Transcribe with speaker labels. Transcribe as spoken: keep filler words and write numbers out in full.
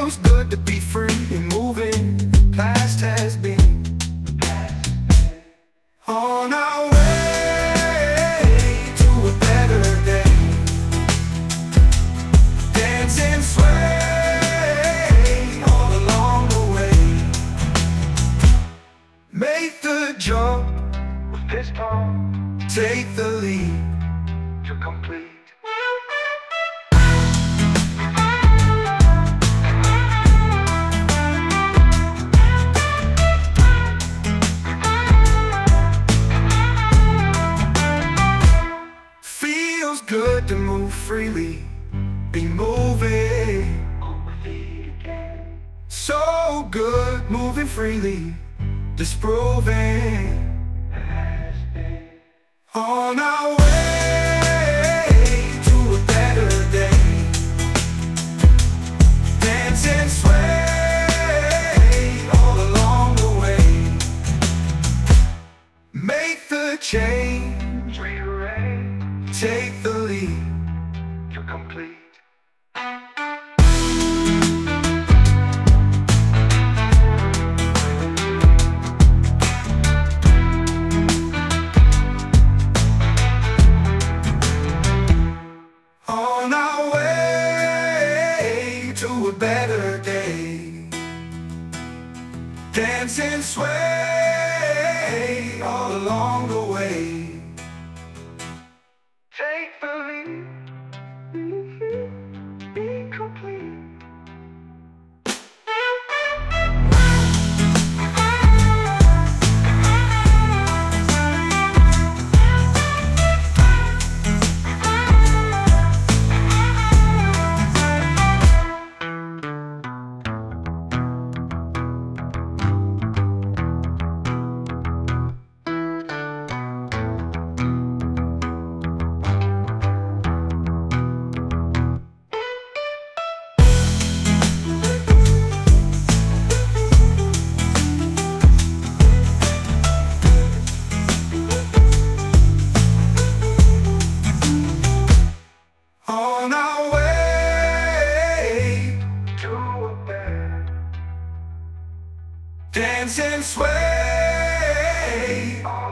Speaker 1: Feels good to be free and moving. Past has been. On our way to a better day. Dance and sway all along the way. Make the jump with this palm. Take the lead to complete. Feels good to move freely, be moving. So good moving freely, disproving. On our way to a better day. Dance and sway all along the way. Make the change, take the lead to complete. On our way to a better day. Dance and sway all along the way. Take the lead, be complete. On our way to a better. Dance and sway.